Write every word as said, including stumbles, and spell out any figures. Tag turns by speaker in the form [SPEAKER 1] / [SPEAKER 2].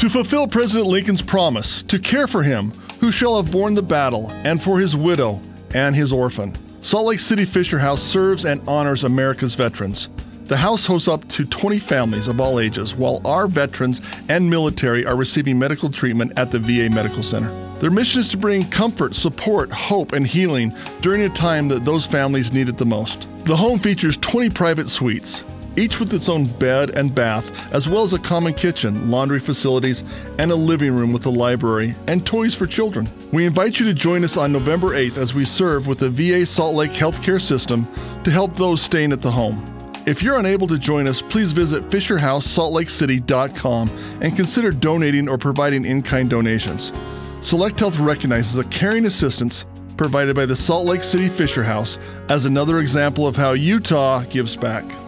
[SPEAKER 1] To fulfill President Lincoln's promise to care for him who shall have borne the battle, and for his widow and his orphan, Salt Lake City Fisher House serves and honors America's veterans. The house hosts up to twenty families of all ages, while our veterans and military are receiving medical treatment at the V A Medical Center. Their mission is to bring comfort, support, hope, and healing during a time that those families need it the most. The home features twenty private suites, each with its own bed and bath, as well as a common kitchen, laundry facilities, and a living room with a library and toys for children. We invite you to join us on November eighth as we serve with the V A Salt Lake Healthcare System to help those staying at the home. If you're unable to join us, please visit fisher house salt lake city dot com and consider donating or providing in-kind donations. Select Health recognizes a caring assistance provided by the Salt Lake City Fisher House as another example of how Utah gives back.